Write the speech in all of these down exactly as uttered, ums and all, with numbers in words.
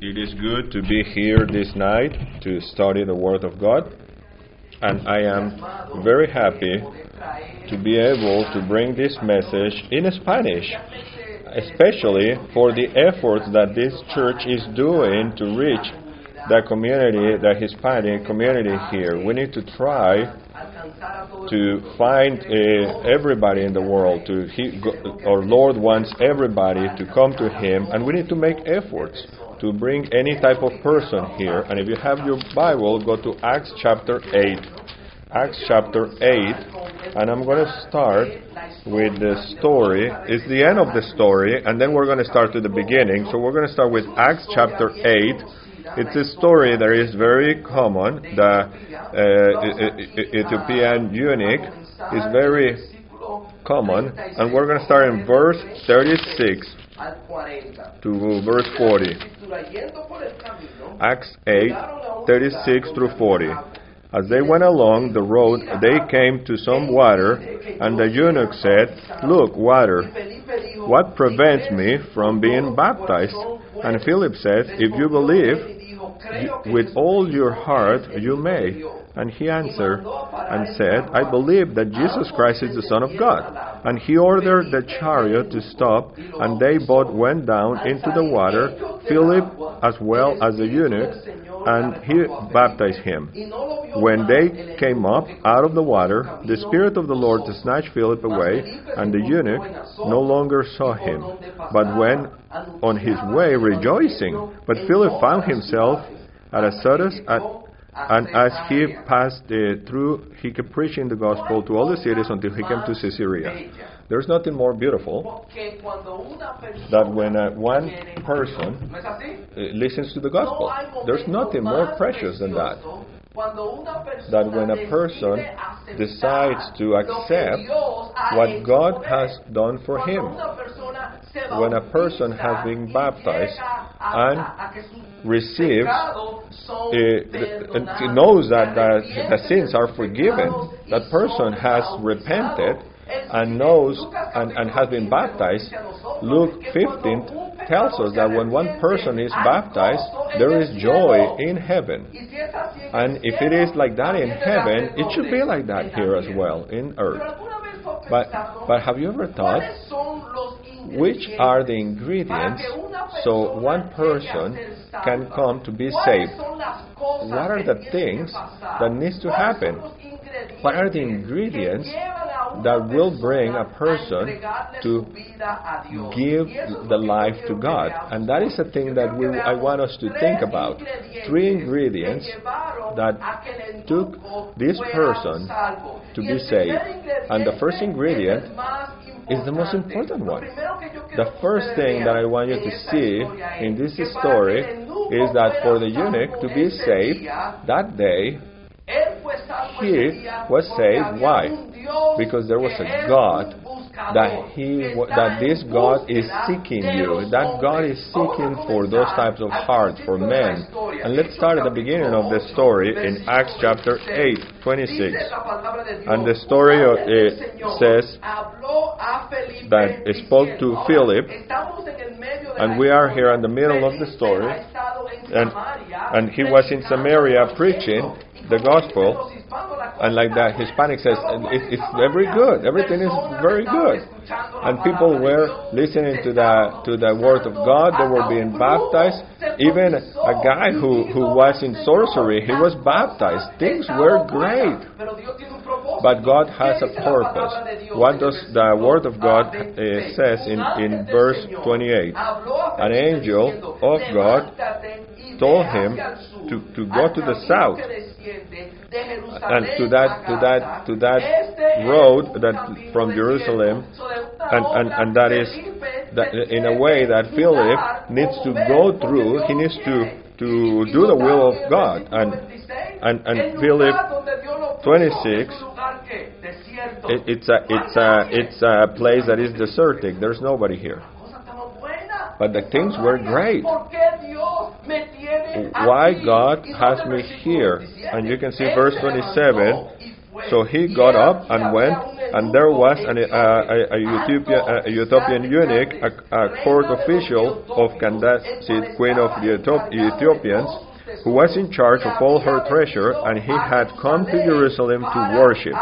It is good to be here this night to study the Word of God, and I am very happy to be able to bring this message in Spanish, especially for the efforts that this church is doing to reach the community, the Hispanic community here. We need to try to find uh, everybody in the world. To he, our Lord wants everybody to come to Him, and we need to make efforts to bring any type of person here. And if you have your Bible, go to Acts chapter eight. Acts chapter eight, and I'm going to start with the story. It's the end of the story, and then we're going to start to the beginning. So we're going to start with Acts chapter eight. It's a story that is very common. The uh, Ethiopian eunuch is very common, and we're going to start in verse thirty-six to verse forty. Acts eight, thirty-six through forty. As they went along the road, they came to some water, and the eunuch said, "Look, water, what prevents me from being baptized?" And Philip said, "If you believe with all your heart, you may." And he answered and said, "I believe that Jesus Christ is the Son of God." And he ordered the chariot to stop, and they both went down into the water, Philip as well as the eunuch, and he baptized him. When they came up out of the water, the Spirit of the Lord snatched Philip away, and the eunuch no longer saw him, but went on his way rejoicing. But Philip found himself at Azotus, at And as he passed uh, through, he kept preaching the gospel to all the cities until he came to Caesarea. There's nothing more beautiful that when uh, one person uh, listens to the gospel. There's nothing more precious than that. That when a person decides to accept what God has done for him. When a person has been baptized and receives, uh, and he knows that the, the sins are forgiven, that person has repented and knows and, and has been baptized. Luke fifteen tells us that when one person is baptized, there is joy in heaven. And if it is like that in heaven, it should be like that here as well, in earth. But, but have you ever thought, which are the ingredients so one person can come to be saved? What are the things that needs to happen? What are the ingredients that will bring a person to give the life to God? And that is a thing that we, I want us to think about. Three ingredients that took this person to be saved. And the first ingredient is the most important one. The first thing that I want you to see in this story is that for the eunuch to be saved that day, he was saved. Why? Because there was a God that he that this God is seeking you. That God is seeking for those types of hearts, for men. And let's start at the beginning of the story in Acts chapter eight, twenty-six. And the story uh, says that it spoke to Philip, and we are here in the middle of the story, and, and he was in Samaria preaching the gospel. And like that, Hispanic says, it, it's very good. Everything is very good. And people were listening to the to the word of God. They were being baptized. Even a guy who, who was in sorcery, he was baptized. Things were great. But God has a purpose. What does the word of God uh, says in, in verse twenty-eight? An angel of God told him to, to go to the south. And to that to that to that road that from Jerusalem, and, and, and that is that in a way that Philip needs to go through. He needs to, to do the will of God. And and, and Philip twenty-six, it, it's a it's a it's a place that is desertic. There's nobody here. But the things were great. Why God has me here? And you can see verse twenty-seven. So he got up and went, and there was an, uh, a, a, Ethiopian, a Ethiopian eunuch, a, a court official of Candace, queen of the Ethiopians, who was in charge of all her treasure, and he had come to Jerusalem to worship.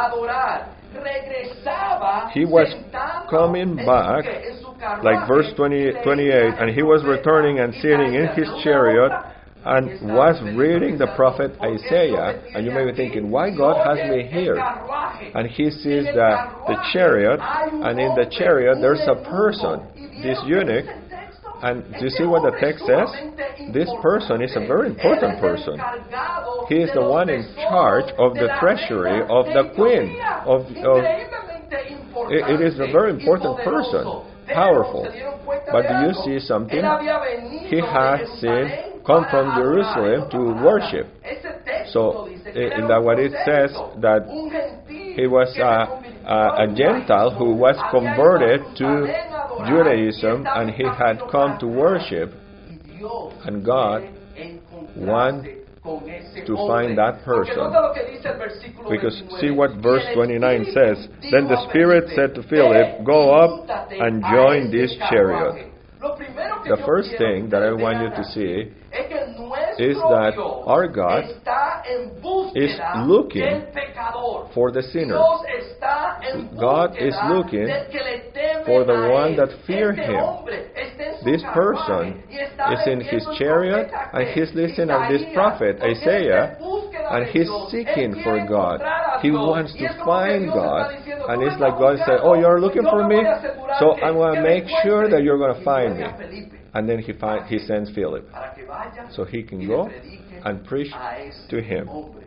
He was coming back, like verse twenty, twenty-eight, and he was returning and sitting in his chariot and was reading the prophet Isaiah. And you may be thinking, why God has me here? And he sees the, the chariot, and in the chariot there's a person, this eunuch. And do you see what the text says? This person is a very important person. He is the one in charge of the treasury of the queen. Of, of it, it is a very important person, powerful. But do you see something? He has seen, come from Jerusalem to worship. So, in that what it says, that he was a, a, a Gentile who was converted to Judaism, and he had come to worship, and God wanted to find that person. Because see what verse twenty-nine says. Then the Spirit said to Philip, go up and join this chariot. The first thing that I want you to see is that our God is looking for the sinner. God is looking for the one that fear Him. This person is in his chariot, and he's listening to this prophet, Isaiah, and he's seeking for God. He wants to find God. And it's like God said, oh, you're looking for me? So I'm going to make sure that you're going to find me. And then he find, he sends Philip, so he can go and preach to him.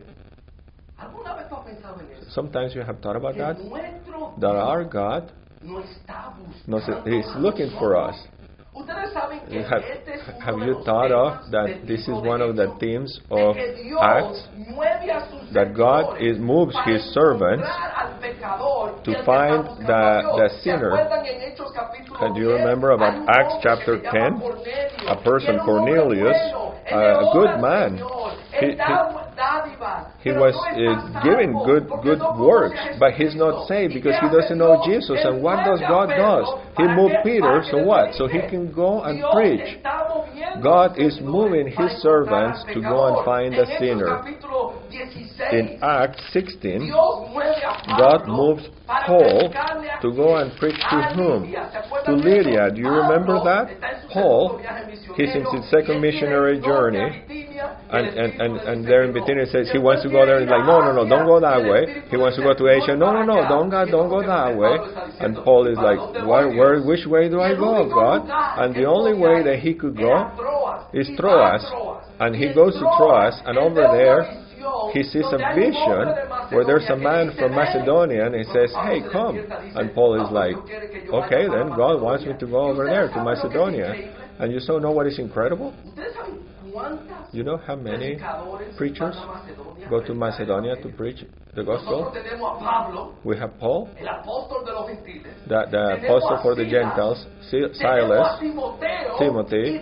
Sometimes you have thought about that? That our God knows He's looking for us. Have, have you thought of that this is one of the themes of Acts? That God is, moves His servants to find the, the sinner. And do you remember about Acts chapter ten? A person, Cornelius, a good man. He, he, he was uh, giving good good works, but he's not saved because he doesn't know Jesus. And what does God does? He moved Peter, so what? So he can go and preach. God is moving His servants to go and find the sinner. In Acts sixteen, God moves Paul to go and preach to whom? To Lydia. Do you remember that? Paul, he's in his second missionary journey. And, and, and, and there in Bithynia says he wants to go there. He's like, no, no, no, don't go that way. He wants to go to Asia. No, no, no, don't go, don't go that way. And Paul is like, where, where, which way do I go, God? And the only way that he could go is Troas. And he goes to Troas, and over there he sees a vision where there's a man from Macedonia, and he says, hey, come. And Paul is like, okay, then God wants me to go over there to Macedonia. And you so know what is incredible? You know how many preachers go to Macedonia to preach the gospel? We have Paul, the, the apostle for the Gentiles, Silas, Timothy,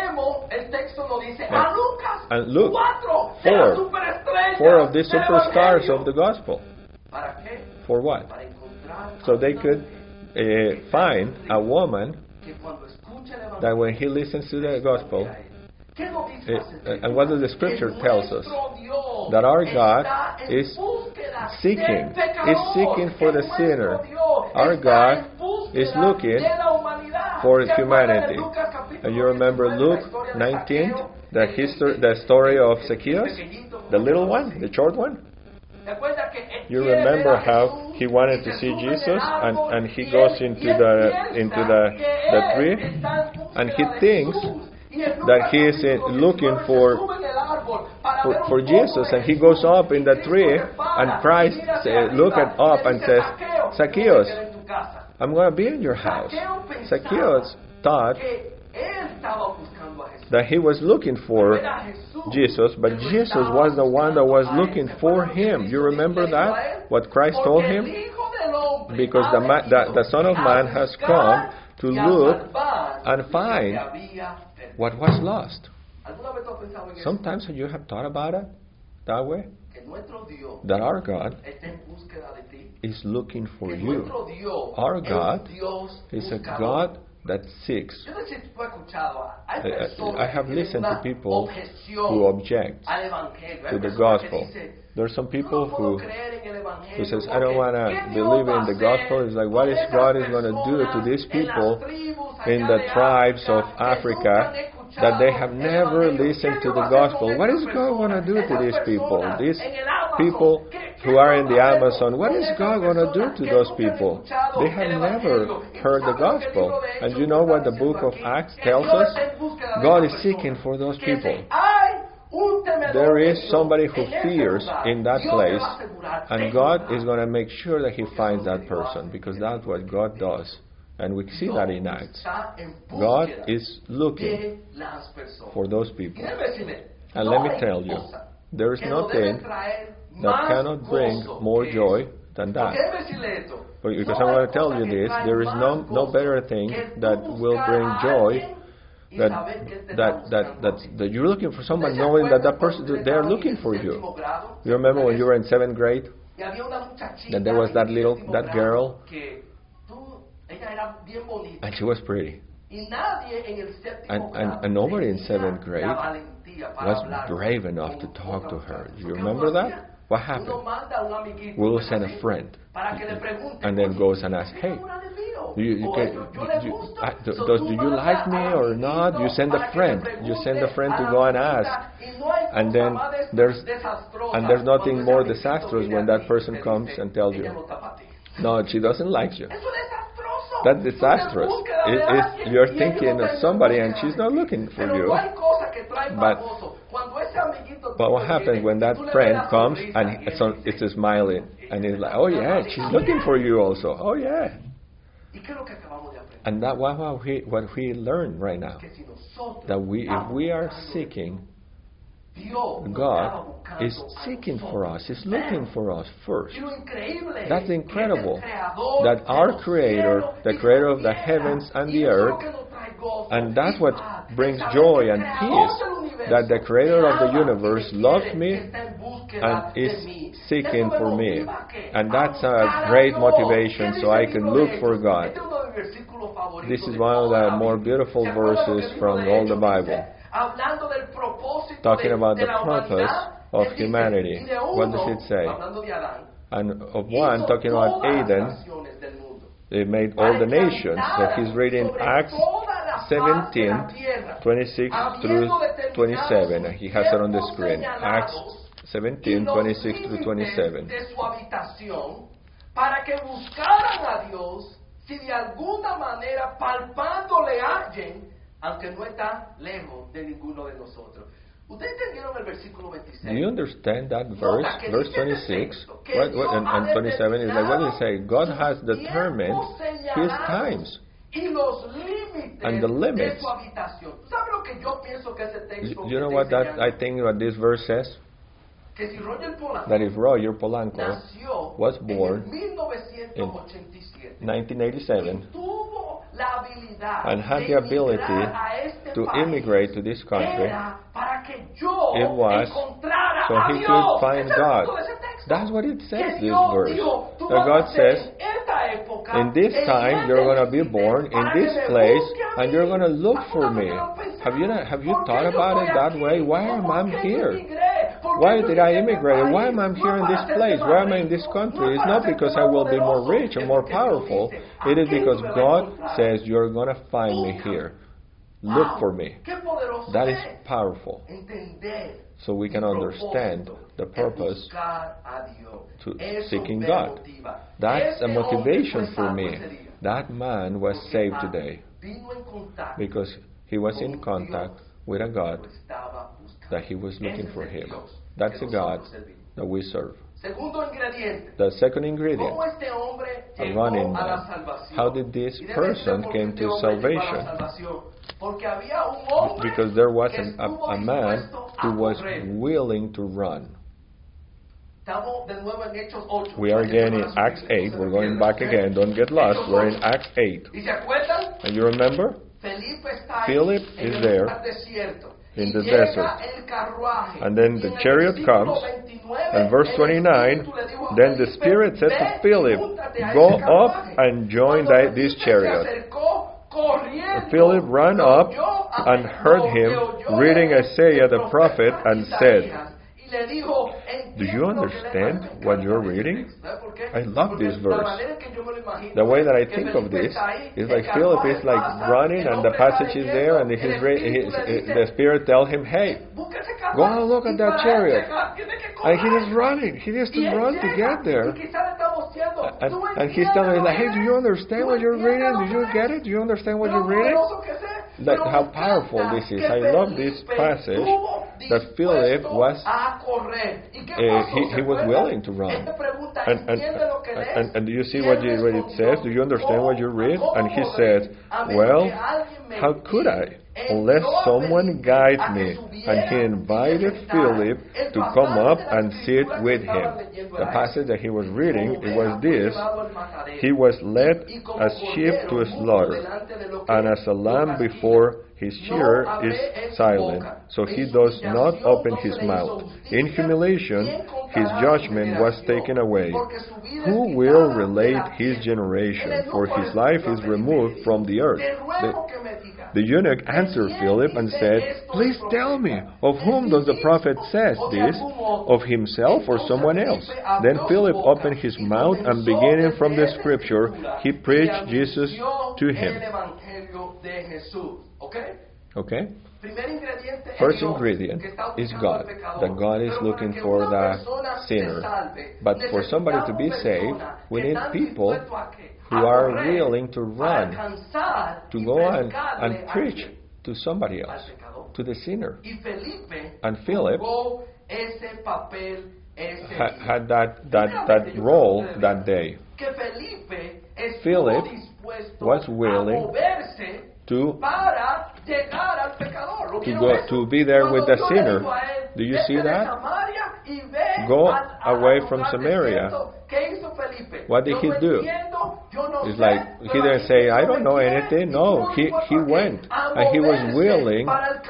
and, and Luke, four, four of these superstars of the gospel. For what? So they could uh, find a woman that when he listens to the gospel, It, and what does the Scripture tells us? That our God is seeking, is seeking for the sinner. Our God is looking for humanity. And you remember Luke nineteen, the history, the story of Zacchaeus, the little one, the short one. You remember how he wanted to see Jesus, and, and he goes into the into the the tree, and he thinks that he is uh, looking for, for for Jesus, and he goes up in the tree, and Christ uh, look at up and says, Zacchaeus, I'm going to be in your house. Zacchaeus thought that he was looking for Jesus, but Jesus was the one that was looking for him. You remember that? What Christ told him? Because the, ma- the, the Son of Man has come to look and find what was lost. Sometimes you have thought about it, that way? That our God is looking for you. Our God is a God that seeks. I, I have listened to people who object to the gospel. There are some people who who says, I don't want to believe in the gospel. It's like, what is God is going to do to these people in the tribes of Africa that they have never listened to the gospel? What is God going to do to these people? These people who are in the Amazon, what is God going to do to those people? They have never heard the gospel. And you know what the book of Acts tells us? God is seeking for those people. There is somebody who fears in that place, and God is going to make sure that He finds that person, because that's what God does. And we see that in Acts. God is looking for those people. And let me tell you, there is nothing that cannot bring more joy than that. Because I'm going to tell you this, there is no, no better thing that will bring joy that that that that, that you're looking for someone, knowing that that person, they're looking for you. You remember when you were in seventh grade? That there was that little, that girl, and she was pretty. And, and, and nobody in seventh grade was brave enough to talk to her. Do you remember that? What happened? We'll send a friend, and then goes and asks, hey, you, you can, you, uh, do, does, do you like me or not? You send a friend. You send a friend to go and ask. And then there's and there's nothing more disastrous when that person comes and tells you, no, she doesn't like you. That's disastrous. It, it, you're thinking of somebody and she's not looking for you. But, but what happens when that friend comes and it's, on, it's smiling and it's like, oh yeah, she's looking for you also. Oh yeah. And that what we what we learn right now, that we if we are seeking, God is seeking for us, is looking for us first. That's incredible. That our Creator, the Creator of the heavens and the earth, and that's what brings joy and peace, that the Creator of the universe loves me and is seeking for me. And that's a great motivation, so I can look for God. This is one of the more beautiful verses from all the Bible, talking about the purpose of humanity. What does it say? And of one, talking about Eden, they made all the nations. So he's reading Acts seventeen, twenty-six through twenty-seven. And he has it on the screen. Acts seventeen, twenty-six through twenty-seven. Para que buscaran a Dios, si de alguna manera palpando le hallen, aunque no está lejos de ninguno de nosotros. ¿Ustedes entendieron el versículo veintiséis? Do you understand that verse? Verse twenty-six what, what, and, and twenty-seven is like, what does it say? God has determined His times and the limits. You, you know what that I think what this verse says? That if Roger Polanco was born in nineteen eighty-seven and had the ability to immigrate to this country, it was so he could find God. That's what it says, this verse. That God says, in this time you're going to be born in this place and you're going to look for me. Have you not, have you thought about it that way? Why am I here? Why did I immigrate? Why am I here in this place? Why am I in this country? It's not because I will be more rich and more powerful. It is because God says you're going to find me here. Look for me. That is powerful. So we can understand the purpose to seeking God. That's a motivation for me. That man was saved today because he was in contact with a God that he was looking for him. That's a God that we serve. The second ingredient, a running man. How did this person came to salvation? Because there was an, a, a man who was willing to run. We are again in Acts eight. We're going back again. Don't get lost. We're in Acts eight. And you remember? Philip is there in Y the llega desert. el carruaje. And then Y the en el chariot versículo comes, veintinueve, and verse el twenty-nine, Espíritu le dijo a then the Felipe, Spirit said "Ve to y Philip, júntate a go ese up carruaje." and join Cuando thy, this Felipe se chariot. acercó corriendo, Philip ran lo up oyó a- and heard lo him que oyó reading el- Isaiah el the prophet profeta and said, Isaías, y le dijo, do you "Entiendo lo que lees". understand Me what encanta you're este reading? texto. ¿Sabe por qué? I love Porque this la verse. manera en que yo me lo imagino The way that I es que think of Felipe this está ahí, is el like Philip carruaje is like pasa, running el and the hombre está passage is leyendo, there and el his, ra- Espíritu his, le dice, the Spirit tells him, hey, "Busca ese go carruaje", and look y at that para chariot. llegar tiene que And he correr. is running. He needs to Y él run to llega, get there. y quizá le está boceando, And, "¿Tú and he's entiendes telling me, lo like, que hey, do lees? you understand ¿Tú what you're entiendes reading? lo Do que you lees?" get it? Do you understand what Pero you're reading? poderoso que sea, That pero how me powerful encanta this is. que I love this Felipe passage estuvo that Philip dispuesto was a correr. ¿Y qué uh, pasó? he, ¿Se he was acuerdan? willing to run. Él te pregunta, And, and, ¿entiende lo que lees? and, and do you see Y what, él you, what it respondió, says? Do you understand what you read? ¿cómo And he podré, said, a menos well, que alguien me how could I? Unless someone guides me. And he invited Philip to come up and sit with him. The passage that he was reading, it was this: he was led as sheep to a slaughter, and as a lamb before his shearer is silent, so he does not open his mouth. In humiliation, his judgment was taken away. Who will relate his generation? For his life is removed from the earth. The, the eunuch answered Philip and said, please tell me, of whom does the prophet say this? Of himself or someone else? Then Philip opened his mouth, and beginning from the scripture, he preached Jesus to him. Okay? First ingredient is God. That God is looking for the sinner. But for somebody to be saved, we need people who are willing to run, to go and, and preach to somebody else, to the sinner. And Philip ha, had that, that, that role that day. Philip was willing to to go to be there with the sinner. Do you see that? Go away from Samaria. What did he do? It's like he didn't say, I don't know anything. No, he, he went and he was willing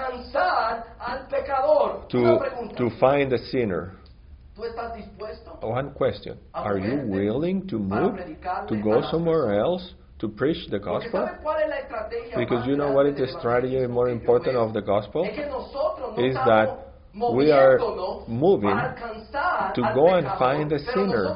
to, to find the sinner. One question. Are you willing to move, to go somewhere else, to preach the gospel? Because you know what is the strategy more important of the gospel? Is that we are moving to go and find the sinner.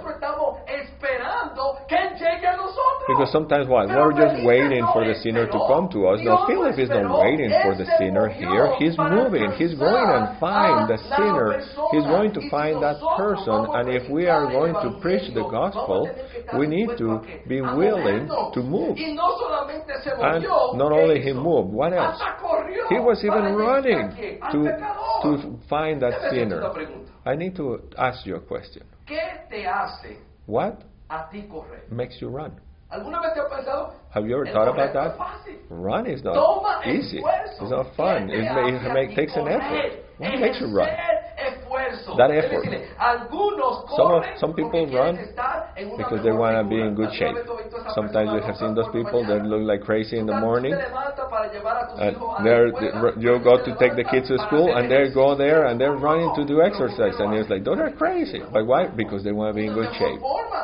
Because sometimes what? We're just waiting for the sinner to come to us. No, Philip is not waiting for the sinner here. He's moving. He's going and find the sinner. He's going to find that person. And if we are going to preach the gospel, we need to be willing to move. And not only he moved, what else? He was even running to, to find that sinner. I need to ask you a question. What makes you run? Have you ever thought about that? Run is not easy. It's not fun. It, may, it may, takes an effort. What makes you run? That effort. Some, of, some people run because they want to be in good shape. Sometimes you have seen those people that look like crazy in the morning. And they're, you go to take the kids to school and they go there and they're running to do exercise. And it's like, those are crazy. But why? Because they want to be in good shape.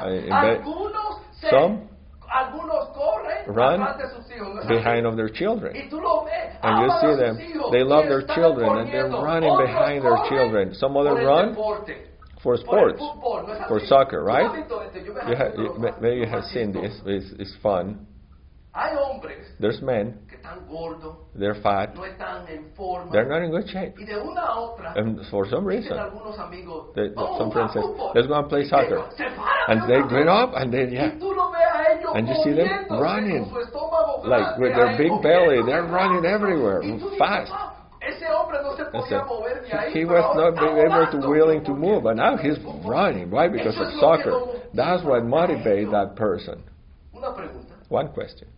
Some run behind of their children. And you see them, they love their children and they're running behind their children. Some other run for sports, for soccer, right? You have, you, maybe you have seen this, it's, it's fun. There's men, they're fat, they're not in good shape. And for some reason, they, some friends say, let's go and play soccer. And they get up and they, yeah. And you see them running, like with their big belly, they're running everywhere, fast. He was not being able to willing to move, but now he's running. Why? Because of soccer. That's what motivates that person. One question.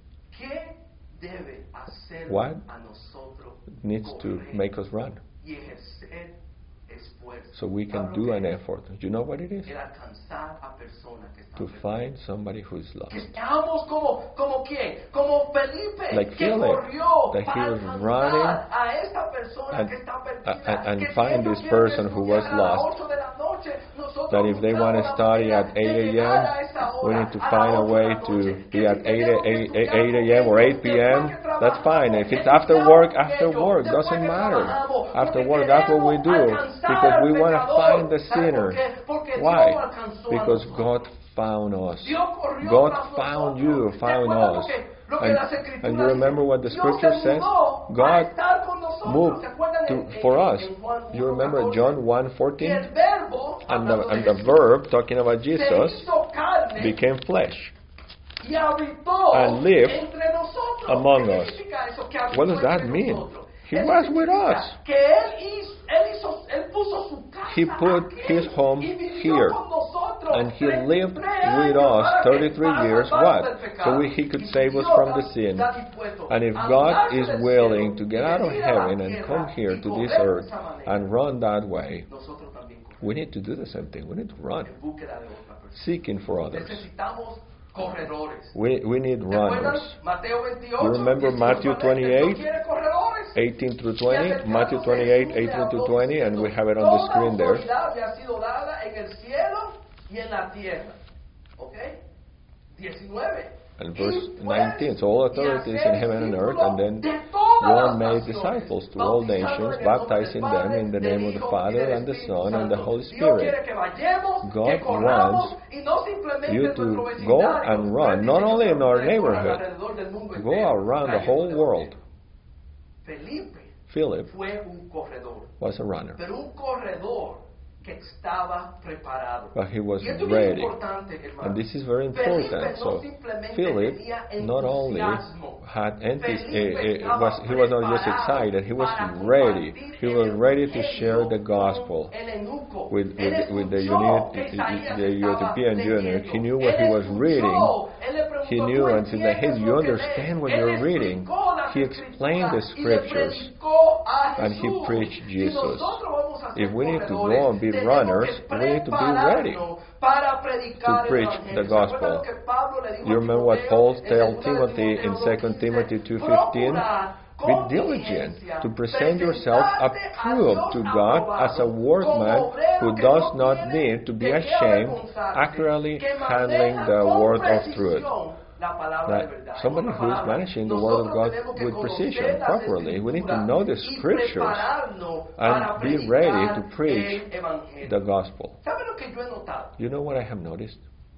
What needs to make us run? so we can do an effort. You know what it is? El alcanzar a personas que están To perdidas. find somebody who is lost. Que estamos como, como quién, como Felipe, Like que Philip, corrió that he para was alcanzar running a esta persona and- que está perdida, and- and que si find ellos this quieren person who was estudiar a las lost. ocho de la noche, nosotros That if they want to buscamos la study manera at de eight llegar a.m., a esa hora, we need to a las find a ocho de way la to noche. be Que at si eight tenemos que eight estudiar a.m. or con eight p.m., ellos, después que that's fine. If it's trabajamos, after work, estudiamos after con ellos, work, después doesn't que matter. trabajamos, After porque work, that's what we queremos do. alcanzar Because we al want to pecador. find the ¿Sabe por sinner. qué? Porque Dios Why? alcanzó a Because nosotros. God found us. Dios corrió God tras found nosotros. you, found ¿Recuerda lo us. que- lo que And, las Escrituras and you remember what the dicen? scripture Dios se says? mudó para God estar con nosotros. moved ¿Se acuerdan to, en- en- for us. en Juan You remember uno, John one Y fourteen? el verbo, And the, hablando de and the Jesús, verb, talking about se Jesus, hizo carne became flesh. y habitó and lived entre nosotros. among ¿Qué us. significa eso? Que habitó What does that entre mean? nosotros. He Eso was with significa us. Que él hizo, él hizo, él puso su casa He put aquí his home y vivió here. con nosotros And he treinta y lived tres with años us para que- thirty-three para years. salvarnos What? del pecado. So we, he could Y save us Dios from the está- sin. está dispuesto And if a God bajarse is del willing cielo to get y out of venir a la heaven and tierra come here y to this correr de earth esa manera, and run that way, nosotros también corremos we need to do the same thing. We need to run, en búsqueda de otra persona. seeking for others. Necesitamos corredores. We, we need ¿Se acuerdan? runners. Mateo veintiocho, You remember dieciocho Matthew a veinte, twenty-eight, ¿no quiere corredores? eighteen through Y twenty, acercándose Matthew twenty-eight, Jesús le eighteen habló to twenty, and we diciendo, have it on the "Toda screen there. autoridad me ha sido dada en el cielo y en la tierra." ¿Ok? diecinueve. And verse Y pues, nineteen, so all authority is in heaven and earth, and then de todas go las and make naciones, disciples to all nations, bautizándoles en el nombre baptizing del them Padre, in the del name of the Hijo y Father, del and the Espíritu Son, and the Santo. Holy Dios Spirit. quiere que vayamos, God que corramos, wants y no simplemente you en nuestro to vecindario, go and run, not only in our corran neighborhood, alrededor del mundo go entero, around the trayendo whole el world. Evangelio. Felipe Philip fue un corredor, was a runner, pero un corredor que estaba preparado. but he was Y esto es bien ready. importante, hermano. And this is very Felipe important. no So simplemente Philip tenía not only entusiasmo. had enthus- Felipe eh, eh, estaba was he was not just preparado excited, he was para ready. compartir He el was ready to evangelio share the con gospel el eunuco. with Él with, with the escuchó que unit, Isaías the estaba Ethiopian eunuch. leyendo. He knew what Él he was escuchó. reading. Él le preguntó, He "¿Tú knew and said that, hey, entiendes you lo que understand lees?" what Él you're reading. explicó las He explained the escrituras y le scriptures, predicó a and he Jesús. preached Si Jesus. nosotros vamos a ser If we need to corredores, go and be tenemos runners, que we need to be ready prepararnos para predicar to preach el the evangelio. ¿Se gospel. acuerdan lo que Pablo le dijo You a remember what Timoteo Paul en told segunda de Timothy in Timoteo Second dos Timothy quince? two fifteen? Procura Be con diligent diligencia to present yourself presentarte a approved Dios to God aprobado, as a como workman obrero who que does no not tiene need to be de qué ashamed, avergonzarse, accurately que handling maneja the con word of truth. precisión la palabra de That verdad. En somebody otras who is palabras, managing the word of nosotros God tenemos que with conocer precision, las properly. We need to Escrituras know the y scriptures prepararnos and para be predicar ready to preach el evangelio. the gospel. ¿Sabe lo que yo he notado? You know what I have noticed?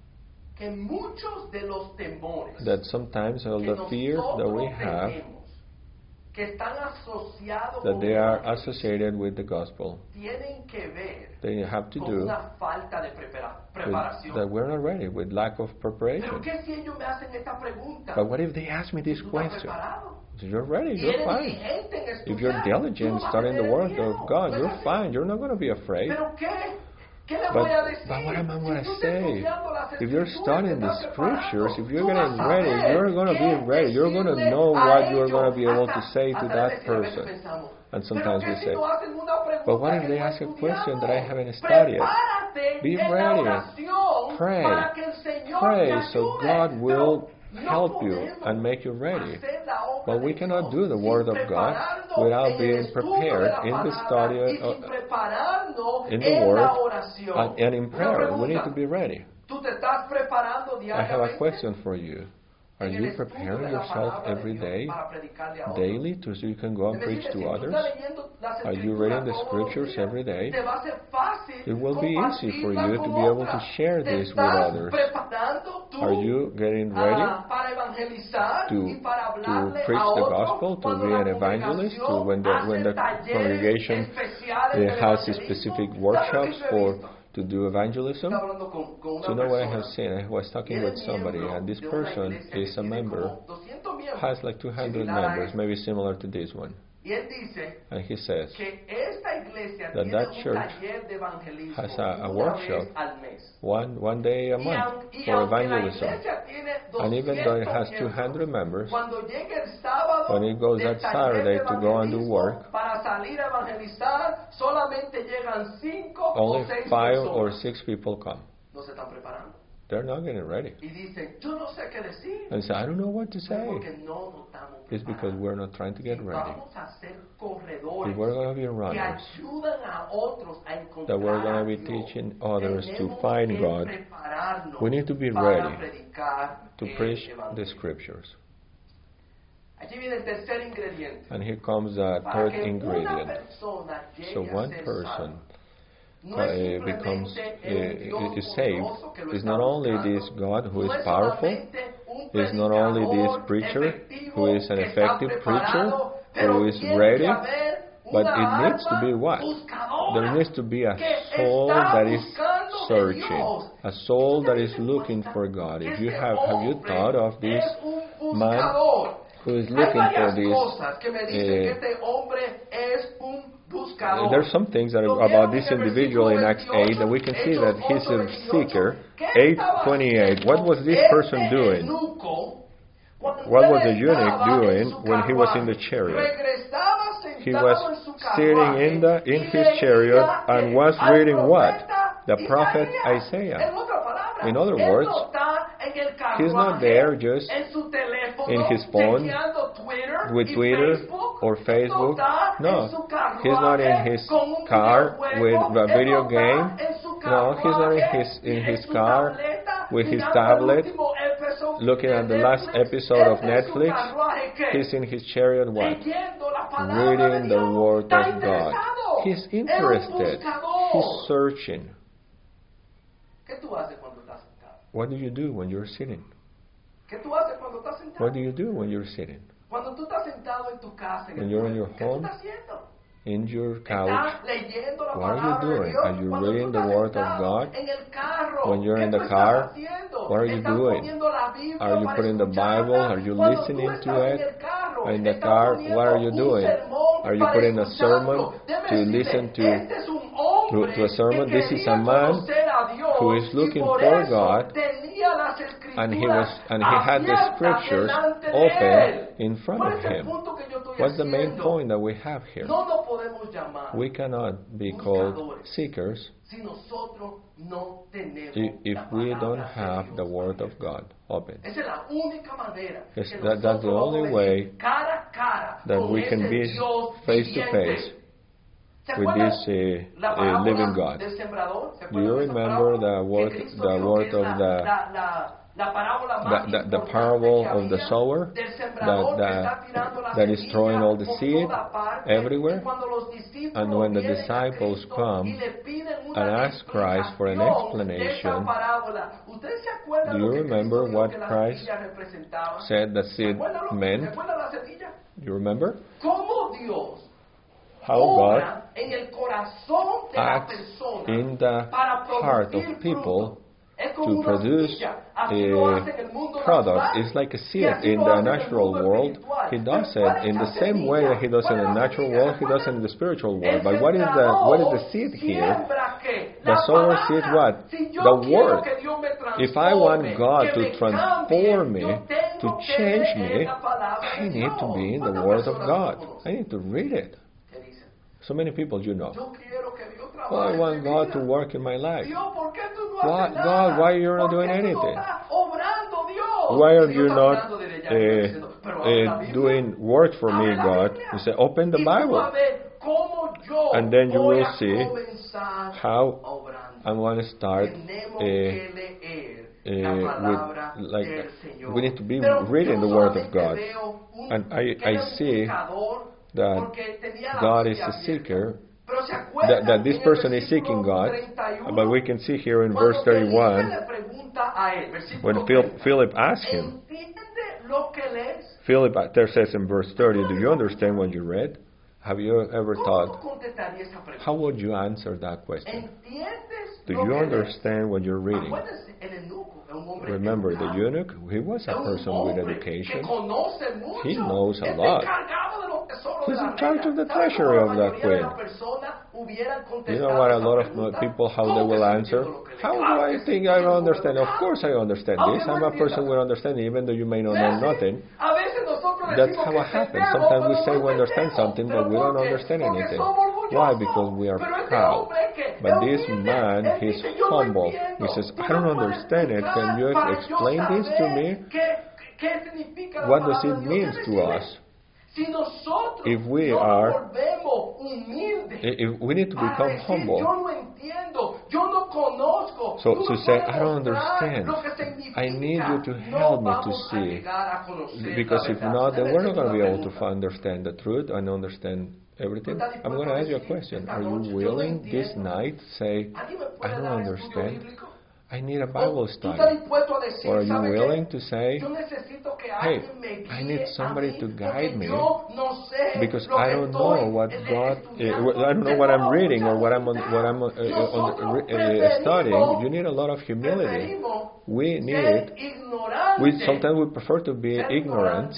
Que muchos de los temores That sometimes all que the fears that we nosotros have, tenemos, que están asociados that con they el are evangelio, associated with the gospel, tienen que ver they have to con do una falta de prepara- with, preparación. that we're not ready, with lack of Pero preparation. ¿qué si ellos me hacen esta pregunta? But what if they ask me this ¿Tú estás question? preparado? So you're ready, Y you're eres fine. diligente en If you're estudiar, tú no diligent vas a studying the tener word miedo. of God, ¿No es you're así? fine. You're not going to be afraid. ¿Pero qué? ¿Qué le But, voy a decir? but what am I Si going to tú estás say? estudiando las If you're Escrituras, studying te the estás scriptures, preparando, if you're tú getting vas a ready, saber you're going to be qué ready. You're going to decirle know a what you're ellos. going to be able to Hasta- say to hasta that decir, a veces person. pensamos, And ¿pero sometimes qué we si say, no hacen una pregunta but what if que they no he ask a question that I estudiado? haven't studied? Prepárate Be en la ready. oración Pray. para que el Señor Pray te so ayude. God will Pero help no you podemos and make you ready. hacer la obra But we de cannot Dios do the sin word of God prepararnos without en el being estudio de prepared la in the palabra study y of, sin prepararnos in the en word la oración. and, and in Una prayer. We need pregunta, to be ready. ¿tú te estás preparando I have a diariamente question for you. Are en el you estudio preparing de la yourself palabra de every Dios day, para predicarle a otros? daily, to so you can go and Es preach decir, to si tú others? estás leyendo las Are you Escrituras reading the todos los scriptures días, every day? te va a ser fácil It will be easy for compartirla you con to be able to otras. share ¿Te this with estás others. preparando tú Are you getting ready ah, para evangelizar to, y para to hablarle preach a the otros gospel, to cuando be la an evangelist, to congregación when the, when the hace talleres congregation especiales uh, del has evangelismo? specific ¿Sabes lo que workshops yo he for visto? to do evangelism? Estaba hablando con, con una So you know what I have persona, seen? I was y talking él with es somebody, miembro and this de una person iglesia que is a tiene member, como doscientos miembros, has like two hundred similar a members, esta. maybe similar to this one. Y él dice And he says que esta iglesia that tiene that un church taller de evangelismo has a, a una workshop vez al mes. one one day a Y, month aun- y for aunque la evangelism. iglesia tiene And even though it has doscientos two hundred members, cuando llegue el sábado when it goes del that taller de Saturday to go and do evangelismo work, para salir a evangelizar, solamente llegan cinco o only seis five personas. or six people come. No se están preparando. They're not getting ready. Y dicen, yo no sé qué decir. And say, I don't know what to No es say. porque no nos estamos It's because preparando. we're not trying to get Si ready. vamos a ser corredores If we're going to be que runners, ayudan a otros a encontrar that we're going a to be Dios, teaching others to tenemos find que God, prepararnos we need to be para ready predicar to el preach evangelio. the scriptures. Aquí viene el tercer ingrediente. And here comes the Para third que una ingredient. persona llegue So a one ser person salva, no uh, es becomes simplemente uh, el Dios is saved. poderoso que lo It's está not only buscando, this God who no is es powerful, solamente un it's not only this predicador preacher efectivo who is an que está effective preacher, preparado, pero who is tiene ready, que haber but una it needs to alma be what? buscadora There needs to be a que soul está that is buscando de searching, Dios. a soul ¿Tú that te is das looking cuenta for God. que If you ese have, have you hombre thought of this es un man buscador? who is Hay looking for varias this? cosas que me dicen que uh, este hombre es un Uh, buscador. There's some things that Lo are about vieron this en el individual in versículo Acts eight that we can see Hechos that he's ocho a veintiocho. seeker. ¿Qué eight estaba twenty-eight. What was this haciendo person este doing? eunuco cuando What él was the eunuch estaba en doing su when he was in the carruaje? chariot? Regresaba He sentado was en su sitting carruaje in the in y his leía chariot and was al reading what? profeta The prophet Isaías. Isaiah. En otras palabras, In other él words, no está en el he's not carruaje, there just en su teléfono, in his phone chequeando Twitter with y Twitter Facebook. or Facebook. Él está No, en su he's not in carruaje his con un car videojuego. with a Él video no game. está en su No, he's not in carruaje his in y his en su car tableta with his mirando el tablet, último episodio looking de at the last Netflix. episode of Él en su Netflix. carruaje, ¿qué? He's in his chariot what? Leyendo la palabra de Reading the Dios. word Está of God. interesado. He's Es un interested. buscador. He's searching. ¿Qué tú haces cuando estás sentado? What do you do when you're sitting? ¿Qué tú haces cuando estás sentado? What do you do when you're sitting? Cuando tú estás sentado en tu casa, en When el you're in pueblo, your ¿qué tú home, estás haciendo? in your couch? ¿Estás leyendo la What are you palabra de doing? Dios? Are you Cuando tú reading the estás word of sentado God? en el carro, When you're ¿qué in tú the estás car, haciendo? what are you ¿Estás doing? poniendo la Biblia Are you para putting the escucharla? Bible? Are you Cuando listening tú to estás it? en el carro, In the ¿estás car, poniendo what are you un doing? sermón Are you para putting a sermon escucharlo? Déjame to decirte, listen to- este es un hombre to- to a sermon? que This is a quería man conocer a Dios who is looking y por for eso God, tenía las and he was and he had the abiertas scriptures delante de open él. in front ¿Cuál of es el him. punto que yo estoy What's the main haciendo? point that we have here? No nos podemos llamar We cannot be called buscadores seekers si nosotros no tenemos i- if la we palabra don't de have Dios the word abierta. of God open. Esa es la única manera Yes, que that- that's the nosotros only vamos a way venir cara a cara that con we can ese be Dios face to viviente. face ¿Se with acuerdan this uh, la uh, parábola living God. del sembrador? ¿Se Do you acuerdan de esa remember parábola? the word- Que Cristo the dijo word que es of la- the- la- la- la parábola The, más the, the importante parable que of the había sower del that, sembrador que está that, tirando la that is semilla throwing all the por seed toda parte. everywhere. Y cuando los discípulos And when the vienen a disciples Cristo come y le piden una and ask Christ for an explicación de explanation, esa parábola, ¿ustedes se acuerdan do lo you que remember Cristo dijo what que la Christ semilla representaba? said the ¿Se seed acuerdan lo- ¿Se meant? acuerdan la semilla? You remember? ¿Cómo Dios How God obra en el corazón de la acts persona in the para heart producir of people fruto? Es como to una produce semilla. Así lo a hace en el mundo product. natural. It's like a Y seed así in lo the hace en el natural mundo world. espiritual. He does Pero ¿cuál it es in la the same semilla? way that he does it ¿Cuál in es the la natural semilla? world, he does it in the spiritual world. But what is the what is the seed here? Siembra ¿qué? The La sower palabra. sees what? Si yo The quiero word. que Dios me If I want transforme, God que to me transform cambie, me, yo tengo to que change leer me, la palabra I de need to Dios. be in the ¿Cuántas Word of personas God. lo conocen? I need to read it. ¿Qué dicen? So many people you know. Yo quiero que Dios trabaje Well, I en want mi God vida. to work in my life. Dios, ¿por qué tú no Why- haces nada? God, why you're not ¿Por doing qué tú no anything? estás obrando, Dios? Why Y are Dios you está not mirando desde allá y está diciendo, uh, "Pero abre la uh, Biblia". doing work for me, Abre la God? Biblia. You say, open the Y tú vas a Bible. ver cómo yo And then you voy will a see comenzar how obrando. I'm going to start Tenemos uh, que leer la uh, palabra with, like, del Señor. we need to be Pero reading yo the Word of solamente God. veo un- And I, que I era un see buscador that porque tenía la God Biblia is a abierta. seeker, Pero se that, acuerdan that this en el person is seeking versículo God. treinta y uno, But we can see here in cuando verse Felipe thirty-one, le pregunta a él, versículo when Phil, treinta, Philip asked him, ¿entiende lo que lees? Philip there says in verse thirty, do you understand what you read? Have you ever ¿Cómo thought, tú contestarías esa pregunta? how would you answer that question? ¿Entiendes Do lo you que lees? understand what you're reading? Acuérdense, el eunuco es un hombre Remember, the educado. eunuch, he was a Es un person with hombre education. que conoce mucho. He knows a Está lot. encargado de los tesoros He's de la in charge reina. of the ¿Sabe cómo treasury la of the mayoría de queen? las personas hubieran You contestado know what a esa lot of pregunta? people, how ¿Cómo they que will sí answer? entiendo lo que lees? How do Claro I que sí think I entiendo lo que understand? lees. Of course I understand Aunque this. no I'm a entienda. person with understanding, even though you may not ¿Ves? know nothing. A veces nosotros That's decimos how que it happens. entendemos Sometimes we cuando say no we understand entendemos. something, ¿Pero but we por don't qué? understand Porque anything. somos orgullosos. Why? Because we are proud. But this man, he's humble. He says, I don't understand it. Can you explain this to me? What does it mean to us? If we are, if we need to become humble. So to say, I don't understand. I need you to help me to see. Because if not, then we're not going to be able to understand the truth and understand everything. I'm going to ask you a question. Are you willing this night to say, I don't understand? I need a Bible study. Or are you willing to say, hey, I need somebody to guide me because I don't know what God, uh, I don't know what I'm reading or what I'm on, what I'm on, uh, on, uh, studying. You need a lot of humility. We need it. We sometimes we prefer to be ignorant.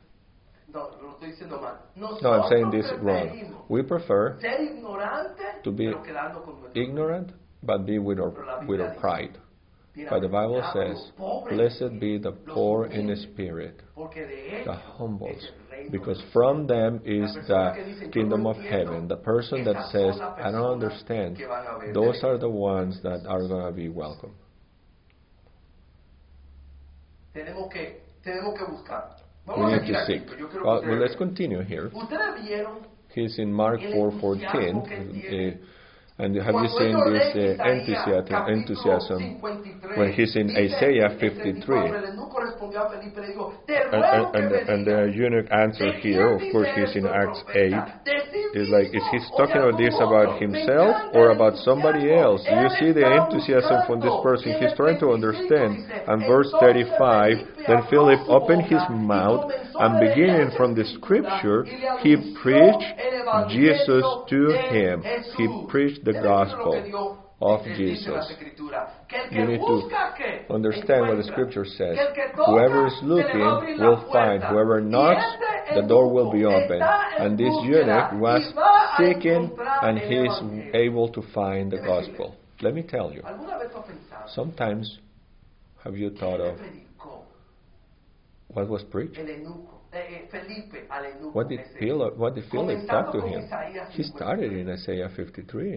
No, I'm saying this wrong. We prefer to be ignorant, but be with our, with our pride. But the Bible says, blessed be the poor in spirit, the humbles, because from them is the kingdom of heaven. The person that says, I don't understand, those are the ones that are going to be welcome. We need to seek. Well, well, let's continue here. He's in Mark four fourteen. Uh, And have you seen this uh, enthusiasm, enthusiasm when he's in Isaiah fifty-three? And, and, and, and the eunuch answer here, of course, he's in Acts eight. Is like, is he talking about this about himself or about somebody else? Do you see the enthusiasm from this person? He's trying to understand. And verse thirty-five, then Philip opened his mouth and beginning from the scripture, he preached Jesus to him. He preached the gospel of Jesus. You need to understand what the scripture says. Whoever is looking will find. Whoever knocks, the door will be open. And this eunuch was seeking and he is able to find the gospel. Let me tell you, sometimes have you thought of what was preached? What did Philip, what did Philip talk to him? He started in Isaiah fifty-three.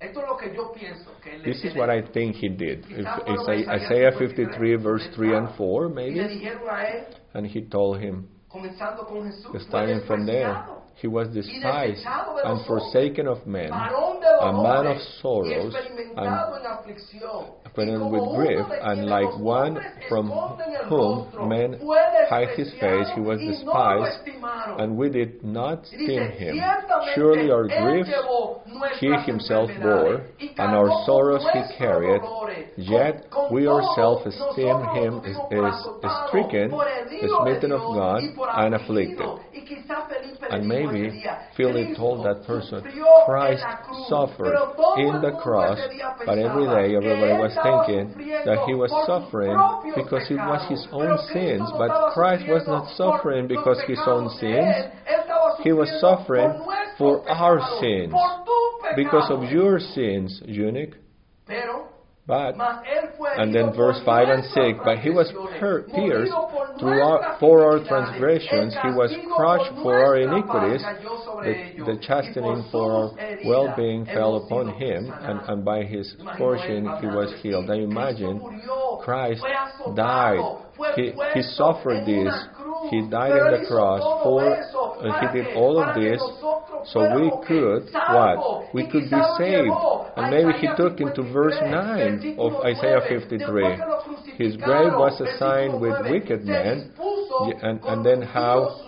This is what I think he did. If, if Isaiah fifty-three, verse three and four, maybe. And he told him, starting from there, he was despised and forsaken of men, a man of sorrows, and acquainted with grief, and like one from whom men hide his face, he was despised, and we did not esteem him. Surely our griefs he himself bore, and our sorrows he carried, yet we ourselves esteem him as, as stricken, smitten of God, and afflicted. And maybe Philip told that person, Christ suffered in the cross, but every day everybody was thinking that he was suffering because it was his own sins, but Christ was not suffering because his own sins. He was suffering for our sins, because of your sins, eunuch. But, and then verse five and six, but he was per- pierced through our, for our transgressions, he was crushed for our iniquities, the, the chastening for our well-being fell upon him, and, and by his portion he was healed. Now imagine, Christ died, he, he suffered this, he died on the cross, for, and he did all of this, so we could, what? We could be saved. And maybe he took into verse nine of Isaiah fifty-three. His grave was assigned with wicked men, and, and then how,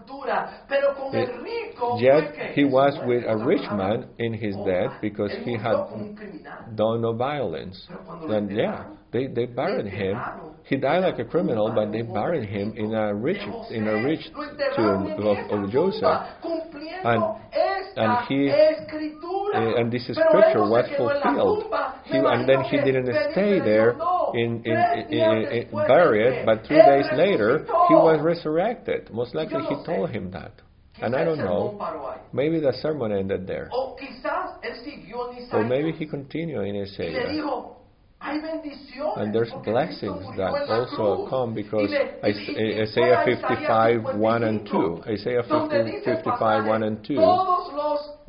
it, yet he was with a rich man in his death because he had done no violence. Then yeah, they, they buried him. He died like a criminal, but they buried him in a rich in a rich tomb of, of Joseph. And and he uh, and this scripture was fulfilled. He, and then he didn't stay there in, in, in, in buried, but three days later he was resurrected. Most likely he told him that. And I don't know. Maybe the sermon ended there. Or maybe he continued in Isaiah. And there's blessings that also come because Isaiah fifty-five, one and two. Isaiah fifty, fifty-five, one and two.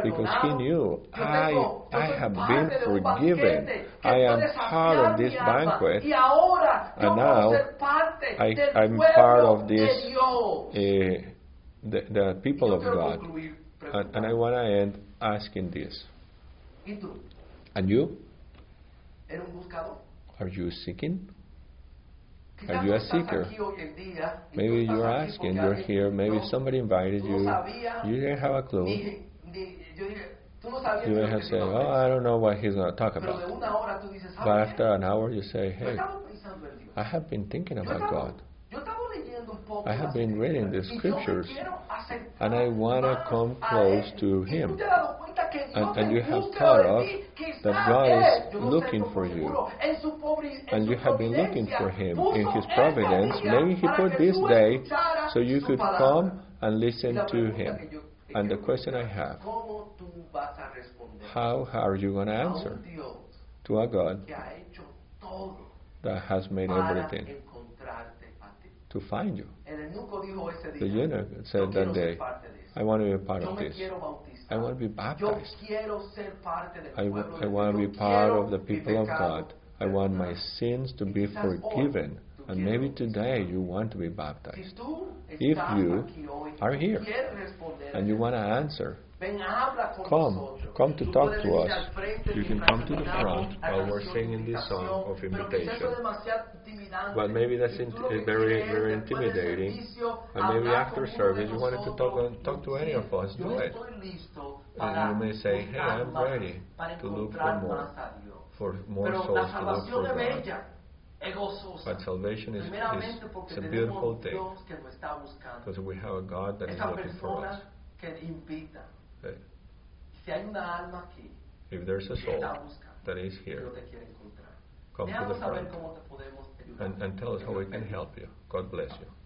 because he perdonado, knew Dios I, tengo, yo I soy have parte been de un forgiven. banquete que I am puede part saciar of this mi alma. banquet. Y ahora yo And puedo now ser parte I, del I'm pueblo part of de this, Dios. uh, the, the Y people yo of quiero God. concluir And, and I preguntando, want to end asking this. ¿y tú? And you? ¿Eres un buscador? Are you seeking? Quizás Are you tú a estás seeker? aquí hoy en día y tú Maybe estás you're aquí asking, porque you're alguien here, te maybe invitó. somebody invited Tú no you. sabías You didn't have a clue. ni, ni, yo dije, tú no sabías You ni may lo que have te said, iba a oh, I don't know what he's going to talk Pero de about. una hora tú dices, But ¿sabes after qué? an hour, you say, Yo hey, estaba pensando en Dios. I have been thinking Yo about estaba, God. yo estaba leyendo un poco I have las been reading the Escrituras, y yo me scriptures, quiero acercar and I want to más come a close Él. to Y tú Him. te has dado cuenta que Dios And, and en you have búsqueda thought de of ti, quizás that God Él, is yo no sé looking esto for por you. seguro, en su provi- en And su you have been looking providencia, for Him puso in His este providence. día Maybe He para put que this tú day escucharas so you su could palabra. come and Y listen la to pregunta Him. que yo- que And the quiero question I preguntar, have, ¿cómo tú vas a responder how are you going to a answer un Dios to a God que ha hecho todo that has made para everything encontrarte a ti? to find you? El eunuco dijo ese The día, eunuch yo said quiero that ser day, parte de eso. I want to be a part Yo of me this. quiero bautizar. I want to be Yo baptized. quiero ser parte del I, pueblo I de want to Dios. be Yo part quiero of the mi people of pecado God. I want my perdonado. sins to Y be quizás hoy forgiven. tú And quieres maybe bautizar. today you want to be Si baptized. tú If estás you aquí hoy, are tú here quieres responder and you want to answer, ven, habla con come, nosotros. come to Tú talk puedes to venir us. al frente You can mientras come to the cantamos front la while we're canción singing de this song invitación, of pero quizás eso es invitation. demasiado intimidante. But maybe that's Y tú lo in- que very, quieres es, very después del intimidating. servicio, And maybe hablar after con uno service de you wanted to talk, nosotros, talk to any of us. yo Do it. estoy listo And para you may say, hey, buscar I'm más, ready para to look for encontrar more, más a Dios. for more Pero souls la to look salvación for es God. bella, es gozosa. But salvation is, is Primeramente porque it's a tenemos beautiful un thing Dios que nos está buscando. because we have a God that is Esa looking for us. persona que invita. Hey, Si hay una alma aquí if there's a que soul está buscando, that is Dios here, te quiere encontrar. come to Déjanos the saber front cómo te podemos ayudar. and, and tell us how we can help you. God bless you.